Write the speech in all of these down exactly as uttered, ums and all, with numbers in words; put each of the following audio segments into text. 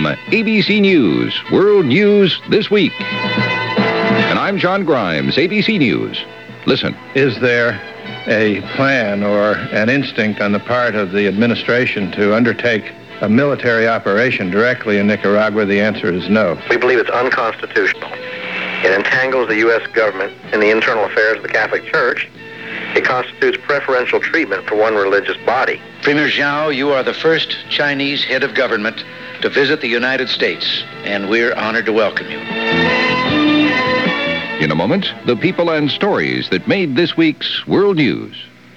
A B C News, World News This Week. And I'm John Grimes, A B C News. Listen. Is there a plan or an instinct on the part of the administration to undertake a military operation directly in Nicaragua? The answer is no. We believe it's unconstitutional. It entangles the U S government in the internal affairs of the Catholic Church. It constitutes preferential treatment for one religious body. Premier Zhao, you are the first Chinese head of government to visit the United States, and we're honored to welcome you. In a moment, the people and stories that made this week's World News.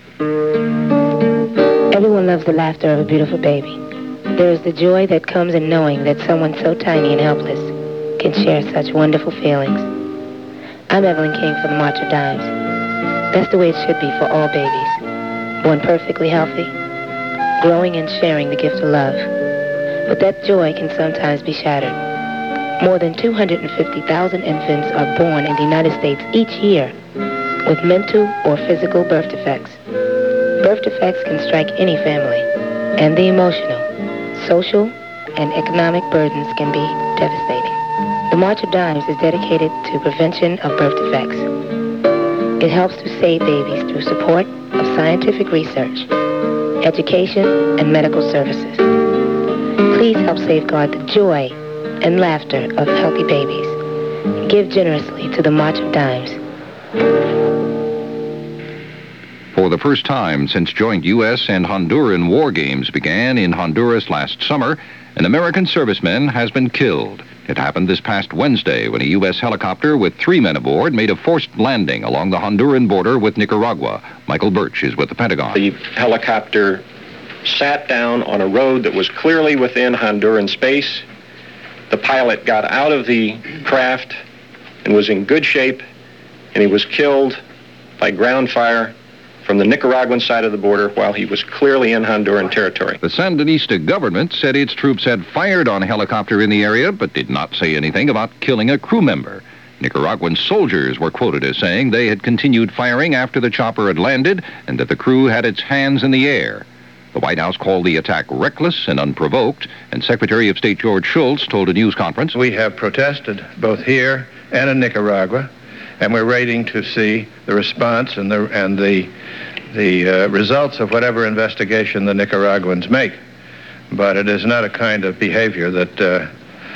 Everyone loves the laughter of a beautiful baby. There is the joy that comes in knowing that someone so tiny and helpless can share such wonderful feelings. I'm Evelyn King for the March of Dimes. That's the way it should be for all babies, born perfectly healthy, growing and sharing the gift of love. But that joy can sometimes be shattered. More than two hundred fifty thousand infants are born in the United States each year with mental or physical birth defects. Birth defects can strike any family, and the emotional, social, and economic burdens can be devastating. The March of Dimes is dedicated to prevention of birth defects. It helps to save babies through support of scientific research, education, and medical services. Please help safeguard the joy and laughter of healthy babies. Give generously to the March of Dimes. For the first time since joint U S and Honduran war games began in Honduras last summer, an American serviceman has been killed. It happened this past Wednesday when a U S helicopter with three men aboard made a forced landing along the Honduran border with Nicaragua. Michael Birch is with the Pentagon. The helicopter sat down on a road that was clearly within Honduran space. The pilot got out of the craft and was in good shape, and he was killed by ground fire from the Nicaraguan side of the border while he was clearly in Honduran territory. The Sandinista government said its troops had fired on a helicopter in the area, but did not say anything about killing a crew member. Nicaraguan soldiers were quoted as saying they had continued firing after the chopper had landed and that the crew had its hands in the air. The White House called the attack reckless and unprovoked, and Secretary of State George Shultz told a news conference, "We have protested both here and in Nicaragua, and we're waiting to see the response and the and the the uh, results of whatever investigation the Nicaraguans make. But it is not a kind of behavior that uh,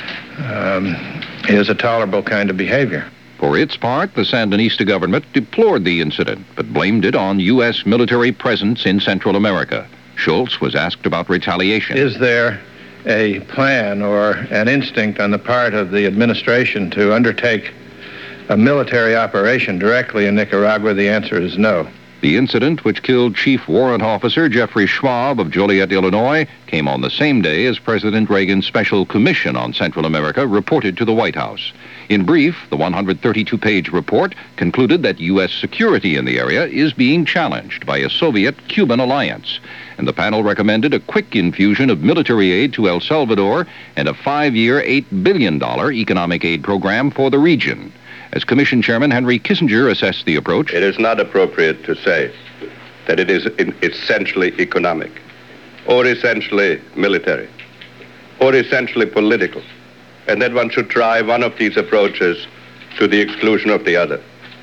um, is a tolerable kind of behavior." For its part, the Sandinista government deplored the incident, but blamed it on U S military presence in Central America. Shultz was asked about retaliation. Is there a plan or an instinct on the part of the administration to undertake a military operation directly in Nicaragua? The answer is no. The incident, which killed Chief Warrant Officer Jeffrey Schwab of Joliet, Illinois, came on the same day as President Reagan's Special Commission on Central America reported to the White House. In brief, the one hundred thirty-two page report concluded that U S security in the area is being challenged by a Soviet-Cuban alliance, and the panel recommended a quick infusion of military aid to El Salvador and a five-year, eight billion dollars economic aid program for the region. As Commission Chairman Henry Kissinger assessed the approach, "It is not appropriate to say that it is essentially economic, or essentially military, or essentially political, and that one should try one of these approaches to the exclusion of the other.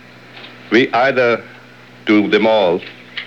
We either do them all,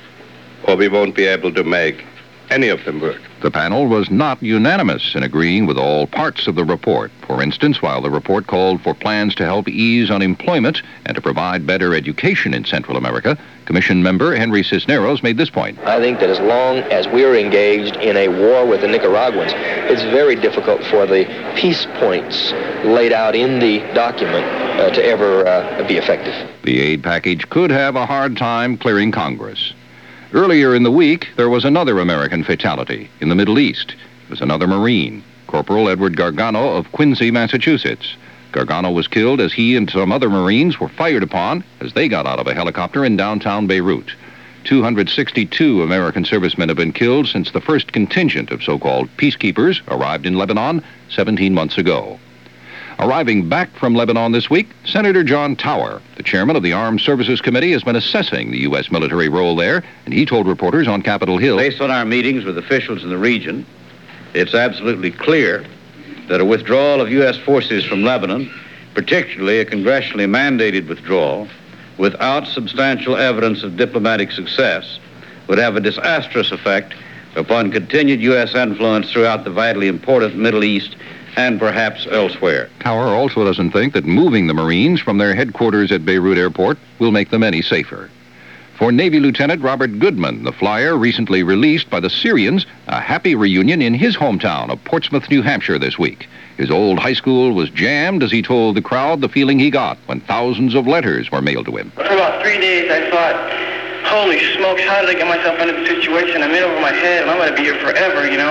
or we won't be able to make any of them work." The panel was not unanimous in agreeing with all parts of the report. For instance, while the report called for plans to help ease unemployment and to provide better education in Central America, Commission member Henry Cisneros made this point. I think that as long as we're engaged in a war with the Nicaraguans, it's very difficult for the peace points laid out in the document uh, to ever uh, be effective. The aid package could have a hard time clearing Congress. Earlier in the week, there was another American fatality in the Middle East. It was another Marine, Corporal Edward Gargano of Quincy, Massachusetts. Gargano was killed as he and some other Marines were fired upon as they got out of a helicopter in downtown Beirut. two hundred sixty-two American servicemen have been killed since the first contingent of so-called peacekeepers arrived in Lebanon seventeen months ago. Arriving back from Lebanon this week, Senator John Tower, the chairman of the Armed Services Committee, has been assessing the U S military role there, and he told reporters on Capitol Hill, "Based on our meetings with officials in the region, it's absolutely clear that a withdrawal of U S forces from Lebanon, particularly a congressionally mandated withdrawal, without substantial evidence of diplomatic success, would have a disastrous effect upon continued U S influence throughout the vitally important Middle East and perhaps elsewhere. Tower also doesn't think that moving the Marines from their headquarters at Beirut Airport will make them any safer. For Navy Lieutenant Robert Goodman, the flyer recently released by the Syrians, a happy reunion in his hometown of Portsmouth, New Hampshire this week. His old high school was jammed as he told the crowd the feeling he got when thousands of letters were mailed to him. For about three days I thought, holy smokes, how did I get myself into this situation? I'm in over my head and I'm going to be here forever, you know.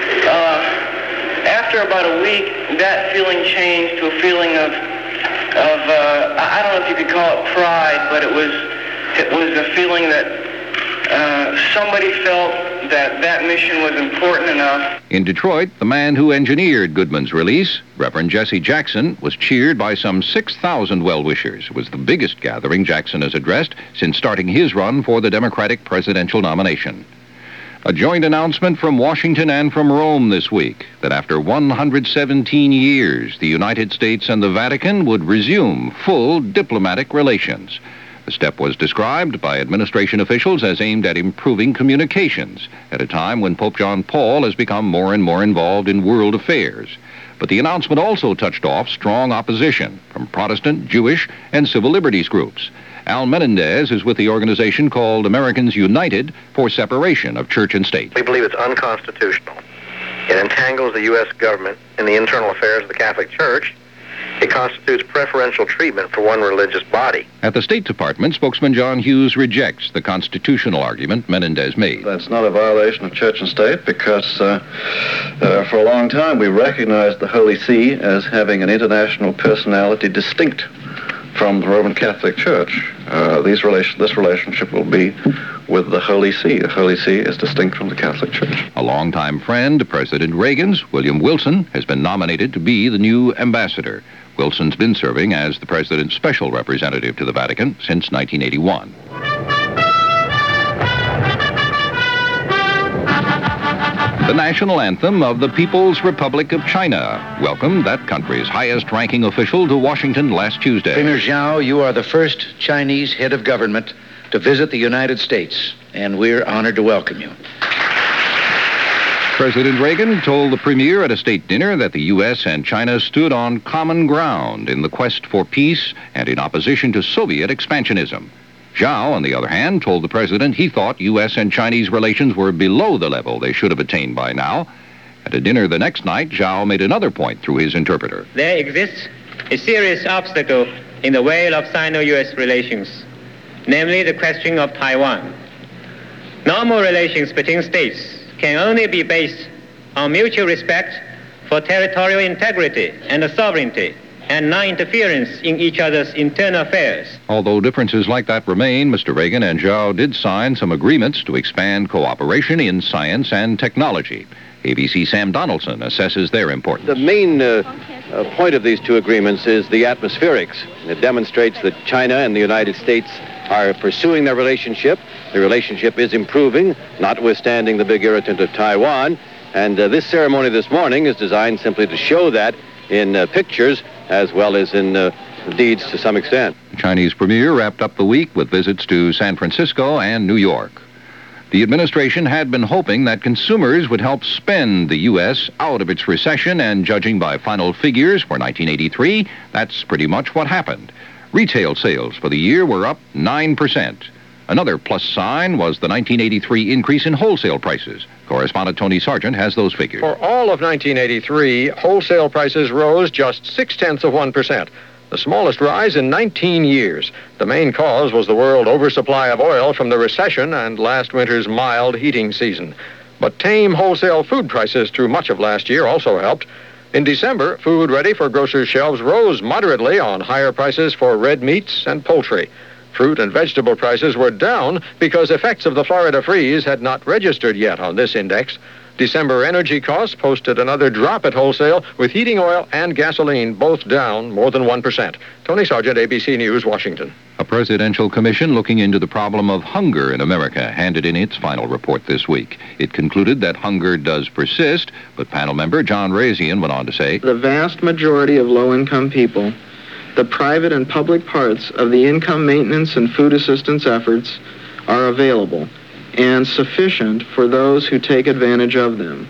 Uh, after about a week, that feeling changed to a feeling of, of uh, I don't know if you could call it pride, but it was, it was a feeling that uh, somebody felt that that mission was important enough. In Detroit, the man who engineered Goodman's release, Reverend Jesse Jackson, was cheered by some six thousand well-wishers. It was the biggest gathering Jackson has addressed since starting his run for the Democratic presidential nomination. A joint announcement from Washington and from Rome this week that after one hundred seventeen years, the United States and the Vatican would resume full diplomatic relations. The step was described by administration officials as aimed at improving communications at a time when Pope John Paul has become more and more involved in world affairs. But the announcement also touched off strong opposition from Protestant, Jewish, and civil liberties groups. Al Menendez is with the organization called Americans United for Separation of Church and State. We believe it's unconstitutional. It entangles the U S government in the internal affairs of the Catholic Church. It constitutes preferential treatment for one religious body. At the State Department, spokesman John Hughes rejects the constitutional argument Menendez made. That's not a violation of church and state because uh, uh, for a long time we recognized the Holy See as having an international personality distinct from the Roman Catholic Church. Uh, these relation, this relationship will be with the Holy See. The Holy See is distinct from the Catholic Church. A longtime friend of President Reagan's, William Wilson, has been nominated to be the new ambassador. Wilson's been serving as the president's special representative to the Vatican since nineteen eighty-one. The national anthem of the People's Republic of China welcomed that country's highest-ranking official to Washington last Tuesday. Premier Zhao, you are the first Chinese head of government to visit the United States, and we're honored to welcome you. President Reagan told the premier at a state dinner that the U S and China stood on common ground in the quest for peace and in opposition to Soviet expansionism. Zhao, on the other hand, told the president he thought U S and Chinese relations were below the level they should have attained by now. At a dinner the next night, Zhao made another point through his interpreter. There exists a serious obstacle in the way of Sino-U S relations, namely the question of Taiwan. Normal relations between states can only be based on mutual respect for territorial integrity and sovereignty and non-interference in each other's internal affairs. Although differences like that remain, Mister Reagan and Zhao did sign some agreements to expand cooperation in science and technology. A B C's Sam Donaldson assesses their importance. The main uh, uh, point of these two agreements is the atmospherics. It demonstrates that China and the United States are pursuing their relationship. The relationship is improving, notwithstanding the big irritant of Taiwan. And uh, this ceremony this morning is designed simply to show that in uh, pictures as well as in uh, deeds to some extent. The Chinese premier wrapped up the week with visits to San Francisco and New York. The administration had been hoping that consumers would help spend the U S out of its recession, and judging by final figures for nineteen eighty-three, that's pretty much what happened. Retail sales for the year were up nine percent. Another plus sign was the nineteen eighty-three increase in wholesale prices. Correspondent Tony Sargent has those figures. For all of nineteen eighty-three, wholesale prices rose just six-tenths of one percent, the smallest rise in nineteen years. The main cause was the world oversupply of oil from the recession and last winter's mild heating season. But tame wholesale food prices through much of last year also helped. In December, food ready for grocers' shelves rose moderately on higher prices for red meats and poultry. Fruit and vegetable prices were down because effects of the Florida freeze had not registered yet on this index. December energy costs posted another drop at wholesale, with heating oil and gasoline both down more than one percent. Tony Sargent, A B C News, Washington. A presidential commission looking into the problem of hunger in America handed in its final report this week. It concluded that hunger does persist, but panel member John Razian went on to say, the vast majority of low-income people, the private and public parts of the income maintenance and food assistance efforts are available and sufficient for those who take advantage of them.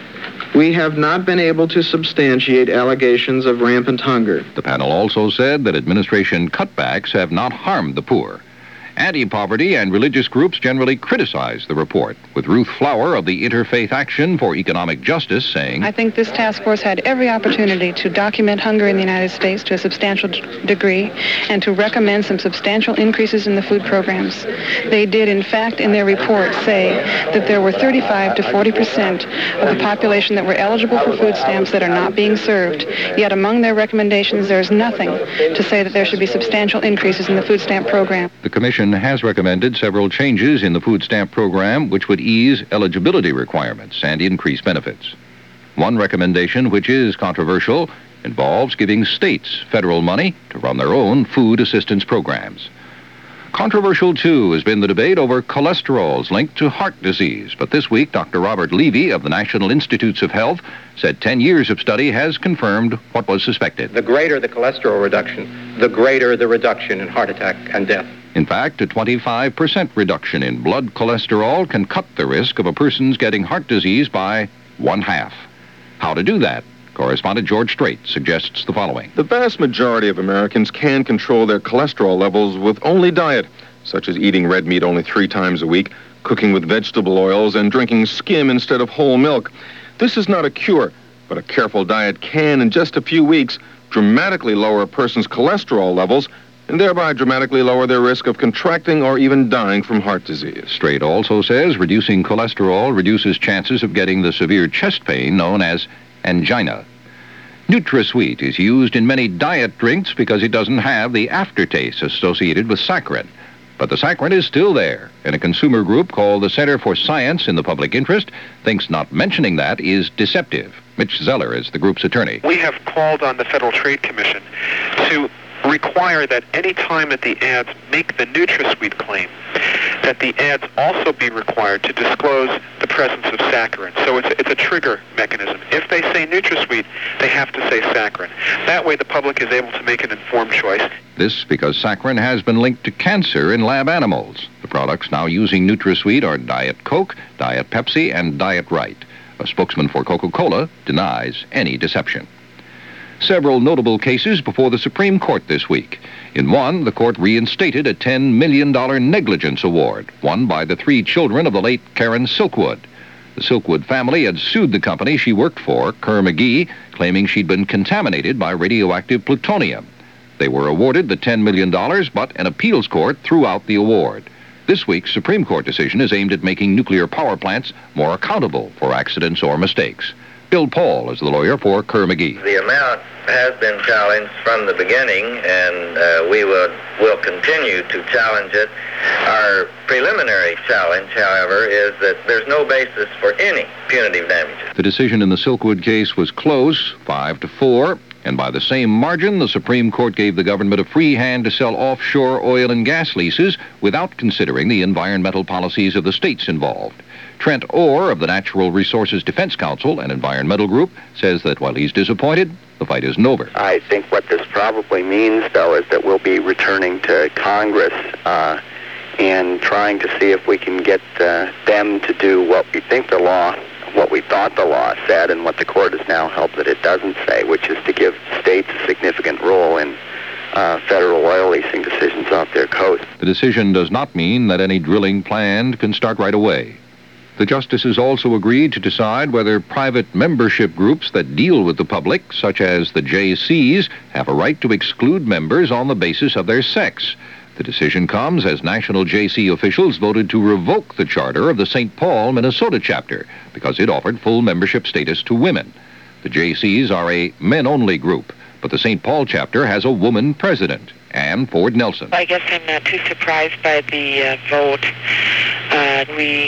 We have not been able to substantiate allegations of rampant hunger. The panel also said that administration cutbacks have not harmed the poor. Anti-poverty and religious groups generally criticize the report, with Ruth Flower of the Interfaith Action for Economic Justice saying, I think this task force had every opportunity to document hunger in the United States to a substantial d- degree and to recommend some substantial increases in the food programs. They did, in fact, in their report say that there were thirty-five to forty percent of the population that were eligible for food stamps that are not being served. Yet among their recommendations, there is nothing to say that there should be substantial increases in the food stamp program. The Commission has recommended several changes in the food stamp program which would ease eligibility requirements and increase benefits. One recommendation, which is controversial, involves giving states federal money to run their own food assistance programs. Controversial, too, has been the debate over cholesterol's link to heart disease. But this week, Doctor Robert Levy of the National Institutes of Health said ten years of study has confirmed what was suspected. The greater the cholesterol reduction, the greater the reduction in heart attack and death. In fact, a twenty-five percent reduction in blood cholesterol can cut the risk of a person's getting heart disease by one half. How to do that? Correspondent George Strait suggests the following. The vast majority of Americans can control their cholesterol levels with only diet, such as eating red meat only three times a week, cooking with vegetable oils, and drinking skim instead of whole milk. This is not a cure, but a careful diet can, in just a few weeks, dramatically lower a person's cholesterol levels and thereby dramatically lower their risk of contracting or even dying from heart disease. Strait also says reducing cholesterol reduces chances of getting the severe chest pain known as angina. NutraSweet is used in many diet drinks because it doesn't have the aftertaste associated with saccharin. But the saccharin is still there, and a consumer group called the Center for Science in the Public Interest thinks not mentioning that is deceptive. Mitch Zeller is the group's attorney. We have called on the Federal Trade Commission to require that any time that the ads make the NutraSweet claim, that the ads also be required to disclose the presence of saccharin. So it's a, it's a trigger mechanism. If they say NutraSweet, they have to say saccharin. That way the public is able to make an informed choice. This because saccharin has been linked to cancer in lab animals. The products now using NutraSweet are Diet Coke, Diet Pepsi, and Diet Right. A spokesman for Coca-Cola denies any deception. Several notable cases before the Supreme Court this week. In one, the court reinstated a ten million dollars negligence award, won by the three children of the late Karen Silkwood. The Silkwood family had sued the company she worked for, Kerr-McGee, claiming she'd been contaminated by radioactive plutonium. They were awarded the ten million dollars, but an appeals court threw out the award. This week's Supreme Court decision is aimed at making nuclear power plants more accountable for accidents or mistakes. Bill Paul is the lawyer for Kerr-McGee. The amount has been challenged from the beginning, and uh, we will, will continue to challenge it. Our preliminary challenge, however, is that there's no basis for any punitive damages. The decision in the Silkwood case was close, five to four, and by the same margin, the Supreme Court gave the government a free hand to sell offshore oil and gas leases without considering the environmental policies of the states involved. Trent Orr of the Natural Resources Defense Council, an environmental group, says that while he's disappointed, the fight isn't over. I think what this probably means, though, is that we'll be returning to Congress uh, and trying to see if we can get uh, them to do what we think the law, what we thought the law said, and what the court has now held that it doesn't say, which is to give states a significant role in uh, federal oil leasing decisions off their coast. The decision does not mean that any drilling planned can start right away. The justices also agreed to decide whether private membership groups that deal with the public, such as the J Cs, have a right to exclude members on the basis of their sex. The decision comes as national J C officials voted to revoke the charter of the Saint Paul, Minnesota chapter because it offered full membership status to women. The J Cs are a men-only group, but the Saint Paul chapter has a woman president, Ann Ford Nelson. I guess I'm not too surprised by the uh, vote. Uh, we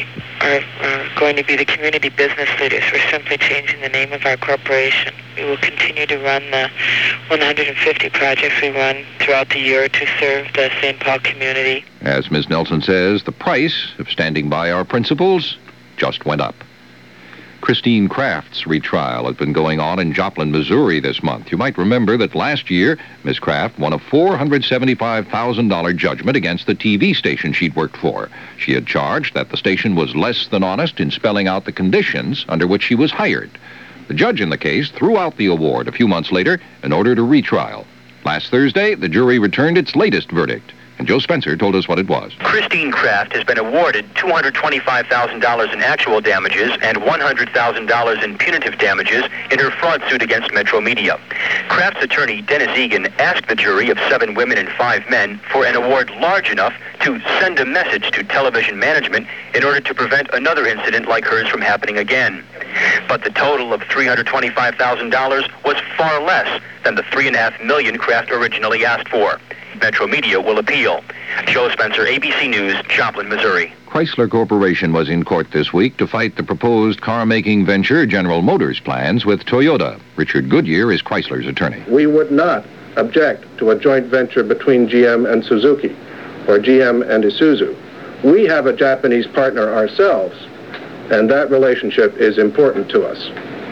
are, are going to be the community business leaders. We're simply changing the name of our corporation. We will continue to run the one hundred fifty projects we run throughout the year to serve the Saint Paul community. As Miz Nelson says, the price of standing by our principles just went up. Christine Kraft's retrial has been going on in Joplin, Missouri this month. You might remember that last year, Miz Kraft won a four hundred seventy-five thousand dollars judgment against the T V station she'd worked for. She had charged that the station was less than honest in spelling out the conditions under which she was hired. The judge in the case threw out the award a few months later and ordered a retrial. Last Thursday, the jury returned its latest verdict. And Joe Spencer told us what it was. Christine Kraft has been awarded two hundred twenty-five thousand dollars in actual damages and one hundred thousand dollars in punitive damages in her fraud suit against Metro Media. Kraft's attorney, Dennis Egan, asked the jury of seven women and five men for an award large enough to send a message to television management in order to prevent another incident like hers from happening again. But the total of three hundred twenty-five thousand dollars was far less than the three point five million dollars Kraft originally asked for. Metro Media will appeal. Joe Spencer, A B C News, Joplin, Missouri. Chrysler Corporation was in court this week to fight the proposed car-making venture General Motors plans with Toyota. Richard Goodyear is Chrysler's attorney. We would not object to a joint venture between G M and Suzuki, or G M and Isuzu. We have a Japanese partner ourselves, and that relationship is important to us.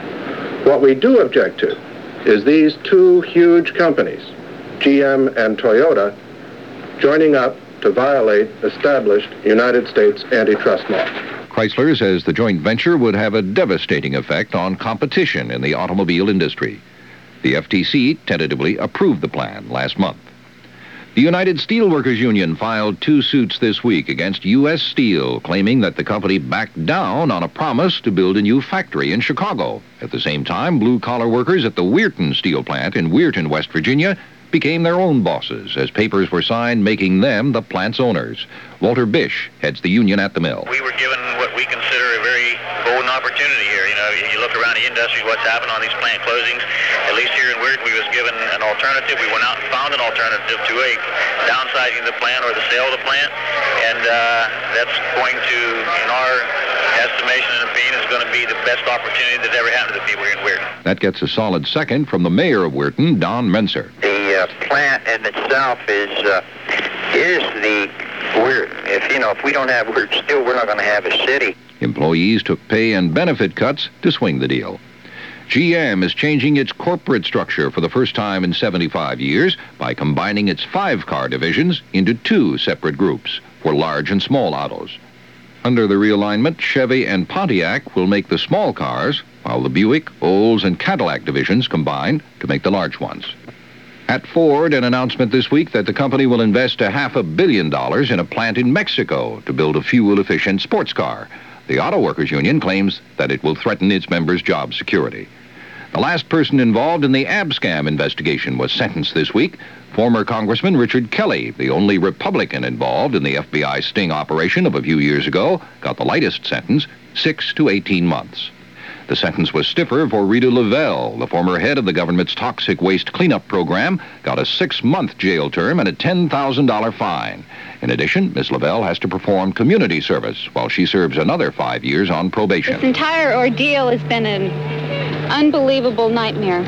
What we do object to is these two huge companies, G M and Toyota, joining up to violate established United States antitrust law. Chrysler says the joint venture would have a devastating effect on competition in the automobile industry. The F T C tentatively approved the plan last month. The United Steelworkers Union filed two suits this week against U S Steel, claiming that the company backed down on a promise to build a new factory in Chicago. At the same time, blue-collar workers at the Weirton Steel plant in Weirton, West Virginia, became their own bosses as papers were signed making them the plant's owners. Walter Bish heads the union at the mill. We were given what we consider a very golden opportunity here. You know, you look around the industry, what's happened on these plant closings. At least here in Weirton, we was given an alternative. We went out and found an alternative to a downsizing the plant or the sale of the plant. And uh, that's going to, in our estimation and opinion, is going to be the best opportunity that ever happened to the people here in Weirton. That gets a solid second from the mayor of Weirton, Don Menser. The uh, plant in itself is uh, is the Weirton. If you know, if we don't have Weirton Steel, we're not going to have a city. Employees took pay and benefit cuts to swing the deal. G M is changing its corporate structure for the first time in seventy-five years by combining its five-car divisions into two separate groups for large and small autos. Under the realignment, Chevy and Pontiac will make the small cars, while the Buick, Olds, and Cadillac divisions combine to make the large ones. At Ford, an announcement this week that the company will invest a half a billion dollars in a plant in Mexico to build a fuel-efficient sports car. The Auto Workers Union claims that it will threaten its members' job security. The last person involved in the Abscam investigation was sentenced this week. Former Congressman Richard Kelly, the only Republican involved in the F B I sting operation of a few years ago, got the lightest sentence, six to eighteen months. The sentence was stiffer for Rita Lavelle, the former head of the government's toxic waste cleanup program, got a six-month jail term and a ten thousand dollars fine. In addition, Miz Lavelle has to perform community service while she serves another five years on probation. This entire ordeal has been an unbelievable nightmare.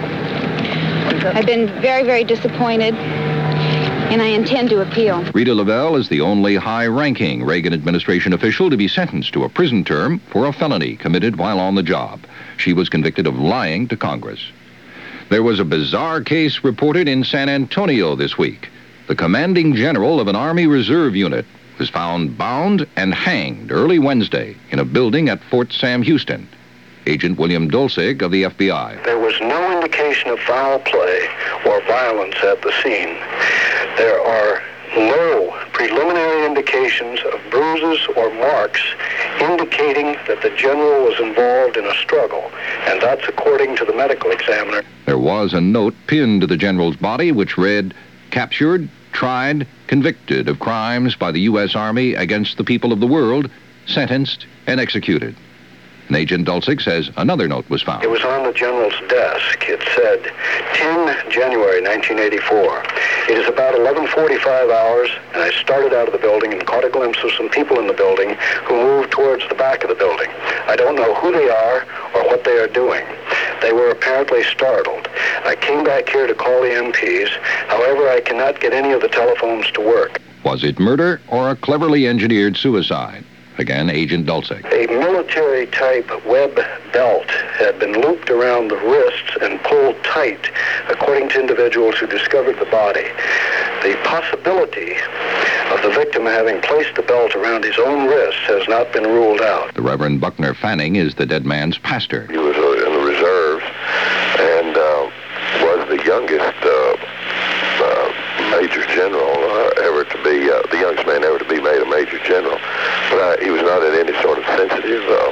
I've been very, very disappointed, and I intend to appeal. Rita Lavelle is the only high-ranking Reagan administration official to be sentenced to a prison term for a felony committed while on the job. She was convicted of lying to Congress. There was a bizarre case reported in San Antonio this week. The commanding general of an Army Reserve unit was found bound and hanged early Wednesday in a building at Fort Sam Houston. Agent William Dulcig of the F B I. There was no indication of foul play or violence at the scene. There are no preliminary indications of bruises or marks indicating that the general was involved in a struggle, and that's according to the medical examiner. There was a note pinned to the general's body which read, "Captured, tried, convicted of crimes by the U S Army against the people of the world, sentenced and executed." And Agent Dulcich says another note was found. It was on the general's desk. It said, ten January nineteen eighty-four. It is about eleven forty-five hours, and I started out of the building and caught a glimpse of some people in the building who moved towards the back of the building. I don't know who they are or what they are doing. They were apparently startled. I came back here to call the M Ps. However, I cannot get any of the telephones to work. Was it murder or a cleverly engineered suicide? Again, Agent Dulcich. A military-type web belt had been looped around the wrists and pulled tight, according to individuals who discovered the body. The possibility of the victim having placed the belt around his own wrists has not been ruled out. The Reverend Buckner Fanning is the dead man's pastor. He was uh, in the reserves and uh, was the youngest uh, uh, major general uh, ever to be, uh, the youngest man ever to be made a major general. But uh, he was not at any sort of sensitive uh,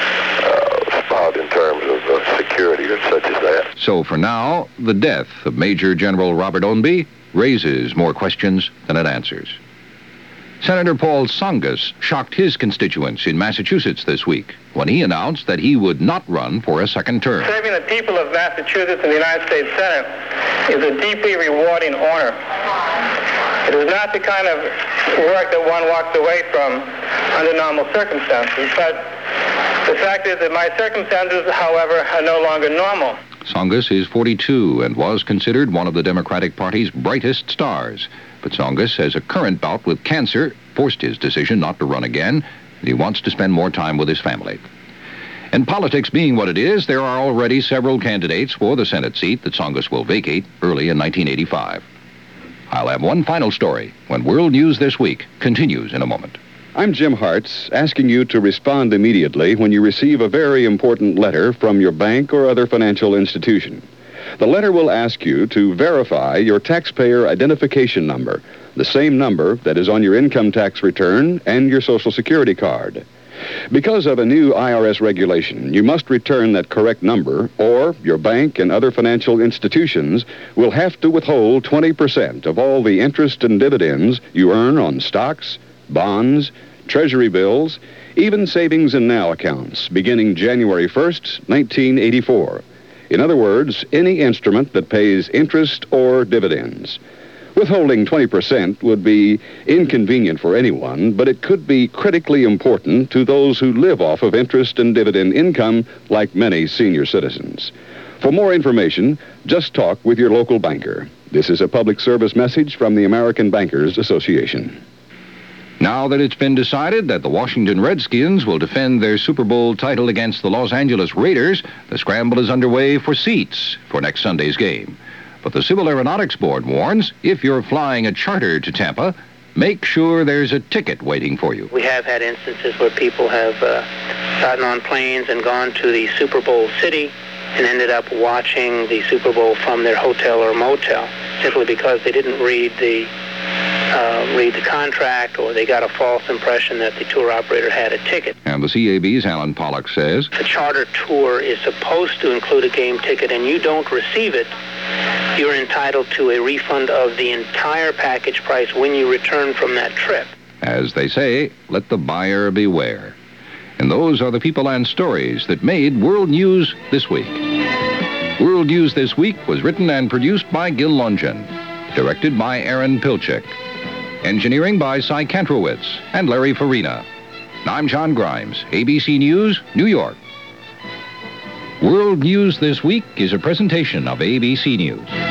uh, spot in terms of uh, security or such as that. So for now, the death of Major General Robert Ownby raises more questions than it answers. Senator Paul Tsongas shocked his constituents in Massachusetts this week when he announced that he would not run for a second term. Serving the people of Massachusetts in the United States Senate is a deeply rewarding honor. It is not the kind of work that one walks away from under normal circumstances, but the fact is that my circumstances, however, are no longer normal. Tsongas is forty-two and was considered one of the Democratic Party's brightest stars. But Tsongas says a current bout with cancer forced his decision not to run again, and he wants to spend more time with his family. And politics being what it is, there are already several candidates for the Senate seat that Tsongas will vacate early in nineteen eighty-five. I'll have one final story when World News This Week continues in a moment. I'm Jim Hartz, asking you to respond immediately when you receive a very important letter from your bank or other financial institution. The letter will ask you to verify your taxpayer identification number, the same number that is on your income tax return and your Social Security card. Because of a new I R S regulation, you must return that correct number, or your bank and other financial institutions will have to withhold twenty percent of all the interest and dividends you earn on stocks, bonds, treasury bills, even savings and now accounts, beginning January first, nineteen eighty-four. In other words, any instrument that pays interest or dividends. Withholding twenty percent would be inconvenient for anyone, but it could be critically important to those who live off of interest and dividend income, like many senior citizens. For more information, just talk with your local banker. This is a public service message from the American Bankers Association. Now that it's been decided that the Washington Redskins will defend their Super Bowl title against the Los Angeles Raiders, the scramble is underway for seats for next Sunday's game. But the Civil Aeronautics Board warns if you're flying a charter to Tampa, make sure there's a ticket waiting for you. We have had instances where people have uh, gotten on planes and gone to the Super Bowl city and ended up watching the Super Bowl from their hotel or motel simply because they didn't read the Uh, read the contract, or they got a false impression that the tour operator had a ticket. And the C A B's Alan Pollock says, The charter tour is supposed to include a game ticket, and you don't receive it, you're entitled to a refund of the entire package price when you return from that trip. As they say, let the buyer beware. And those are the people and stories that made World News This Week. World News This Week was written and produced by Gil Longin, directed by Aaron Pilchick. Engineering by Cy Kantrowitz and Larry Farina. I'm John Grimes, A B C News, New York. World News This Week is a presentation of A B C News.